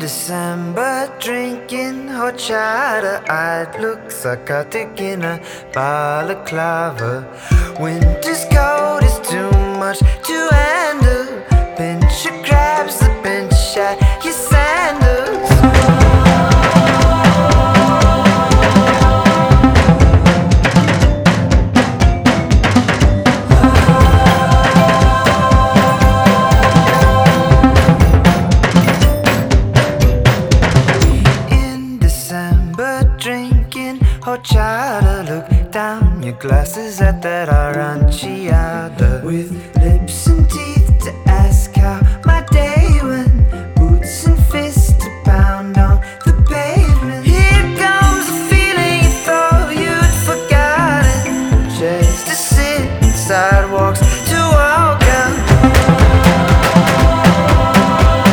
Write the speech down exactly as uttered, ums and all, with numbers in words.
December, drinking horchata, I'd look psychotic in a balaclava. Winter's cold is too much to handle. Pincher grabs the bench at your sandals. Drinking horchata, look down your glasses at